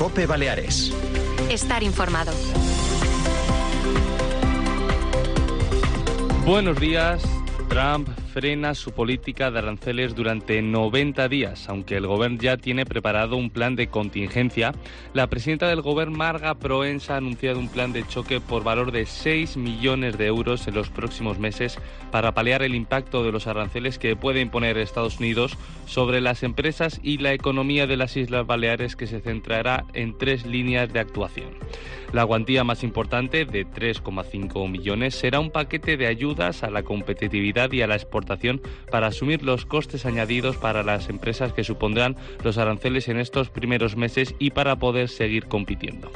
COPE Baleares. Estar informado. Buenos días. Trump frena su política de aranceles durante 90 días. Aunque el Govern ya tiene preparado un plan de contingencia, la presidenta del Govern, Marga Proens, ha anunciado un plan de choque por valor de 6 millones de euros en los próximos meses para paliar el impacto de los aranceles que puede imponer Estados Unidos sobre las empresas y la economía de las Islas Baleares, que se centrará en 3 líneas de actuación. La cuantía más importante, de 3,5 millones, será un paquete de ayudas a la competitividad y a la exportación para asumir los costes añadidos para las empresas que supondrán los aranceles en estos primeros meses y para poder seguir compitiendo.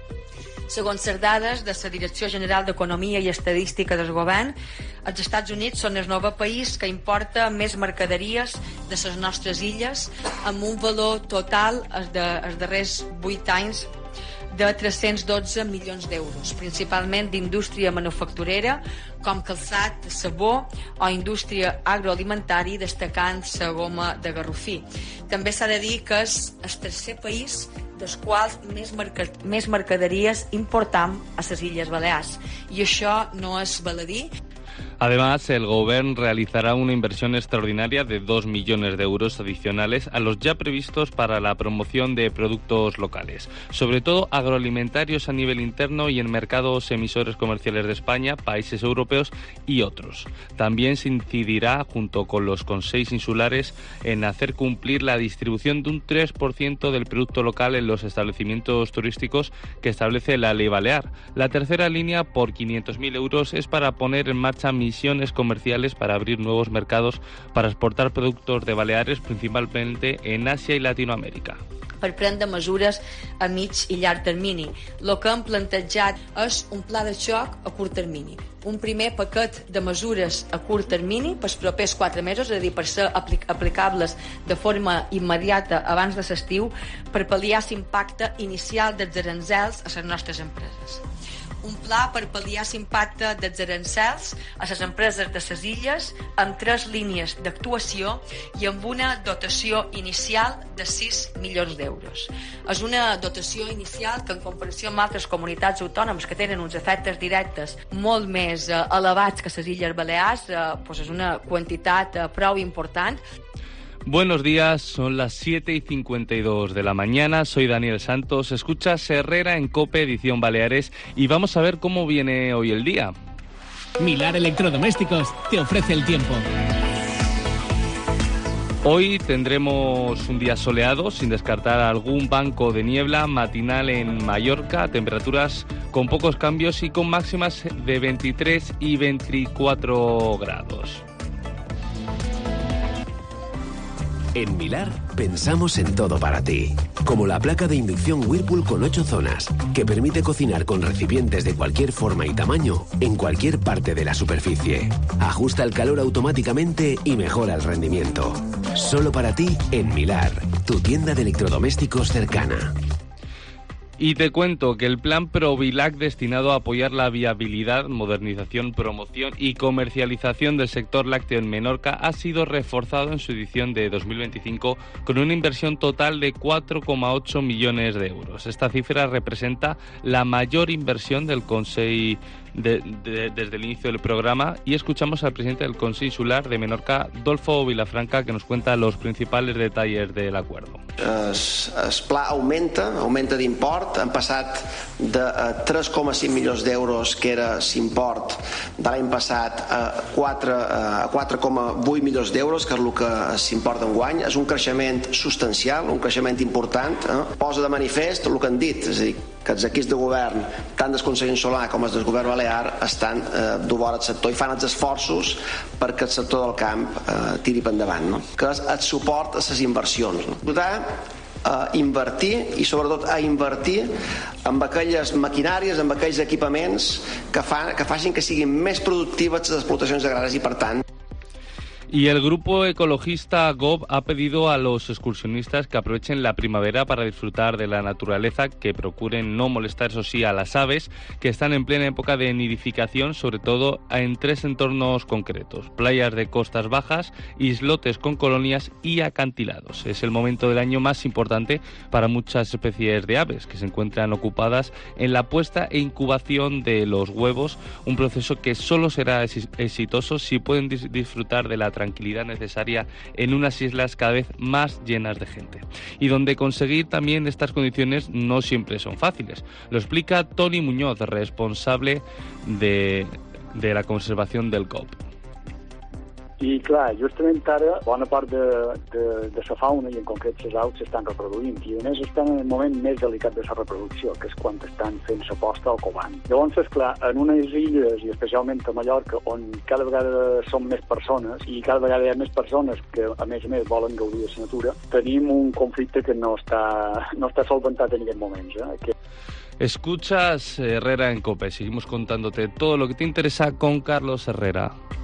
Segons les dades de la Direcció General d'Economia i Estadística del Govern, els Estats Units són el nou país que importa més mercaderies de les nostres illes, amb un valor total els darrers 8 anys de 312 milions d'euros, principalment d'indústria manufacturera, com calçat, sabó o indústria agroalimentària, destacant la goma de garrofí. També s'ha de dir que és el tercer país dels quals més mercaderies importam a les Illes Balears. I això no és baladí. Además, el Govern realizará una inversión extraordinaria de 2 millones de euros adicionales a los ya previstos para la promoción de productos locales, sobre todo agroalimentarios a nivel interno y en mercados emisores comerciales de España, países europeos y otros. También se incidirá, junto con los consells insulares, en hacer cumplir la distribución de un 3% del producto local en los establecimientos turísticos que establece la Ley Balear. La tercera línea, por 500.000 euros, es para poner en marcha misiones comerciales para abrir nuevos mercados para exportar productos de Baleares, principalmente en Àsia i Latinoamèrica. Per prendre mesures a mig i llarg termini. El que hem plantejat és un pla de xoc a curt termini. Un primer paquet de mesures a curt termini pels propers 4 mesos, és a dir, per ser aplicables de forma immediata abans de l'estiu, per pal·liar l'impacte inicial dels arancels a les nostres empreses. Un pla per pal·liar l'impacte dels arancels a les empreses de les illes amb 3 línies d'actuació i amb una dotació inicial de 6 milions d'euros. És una dotació inicial que, en comparació amb altres comunitats autònomes que tenen uns efectes directes molt més elevats que les Illes Balears, és una quantitat prou important. Buenos días, son las 7:52 de la mañana, soy Daniel Santos, escuchas Herrera en COPE Edición Baleares y vamos a ver cómo viene hoy el día. Milar Electrodomésticos te ofrece el tiempo. Hoy tendremos un día soleado, sin descartar algún banco de niebla matinal en Mallorca, temperaturas con pocos cambios y con máximas de 23 y 24 grados. En Milar pensamos en todo para ti, como la placa de inducción Whirlpool con 8 zonas, que permite cocinar con recipientes de cualquier forma y tamaño en cualquier parte de la superficie. Ajusta el calor automáticamente y mejora el rendimiento. Solo para ti en Milar, tu tienda de electrodomésticos cercana. Y te cuento que el plan Provilac, destinado a apoyar la viabilidad, modernización, promoción y comercialización del sector lácteo en Menorca, ha sido reforzado en su edición de 2025 con una inversión total de 4,8 millones de euros. Esta cifra representa la mayor inversión del Consell desde el inicio del programa, y escuchamos al presidente del Consell Insular de Menorca, Dolfo Vilafranca, que nos cuenta los principals detalles del acuerdo. El pla augmenta d'import. Han passat de 3,5 milions d'euros, que era l'import de l'any passat, a 4,8 milions d'euros, que és el que s'importa enguany. És un creixement substancial, un creixement important. Posa de manifest el que han dit, és a dir, que els equips de govern, tant del Consell Insular com els del govern balear, estan d'ovora al sector i fan els esforços perquè el sector del camp tiri per endavant, no? Que és el suport a les inversions, no? A invertir, i sobretot a invertir amb aquelles maquinàries, amb aquells equipaments que facin que siguin més productives les explotacions agràries i, per tant, Y el grupo ecologista GOB ha pedido a los excursionistas que aprovechen la primavera para disfrutar de la naturaleza, que procuren no molestar, eso sí, a las aves, que están en plena época de nidificación, sobre todo en 3 entornos concretos: playas de costas bajas, islotes con colonias y acantilados. Es el momento del año más importante para muchas especies de aves, que se encuentran ocupadas en la puesta e incubación de los huevos, un proceso que solo será exitoso si pueden disfrutar de la tranquilidad necesaria en unas islas cada vez más llenas de gente, y donde conseguir también estas condiciones no siempre son fáciles. Lo explica Toni Muñoz, responsable de la conservación del GOB. I, clar, justament ara bona part de la fauna, i en concret les aus, s'estan reproduint, i a més estan en el moment més delicat de la reproducció, que és quan estan fent la posta al covant. Llavors, esclar, en unes illes, i especialment a Mallorca, on cada vegada són més persones, i cada vegada hi ha més persones que, a més, volen gaudir de la natura, tenim un conflicte que no està solventat en aquests moments. Escuchas Herrera en COPE. Seguimos contándote todo lo que te interesa con Carlos Herrera.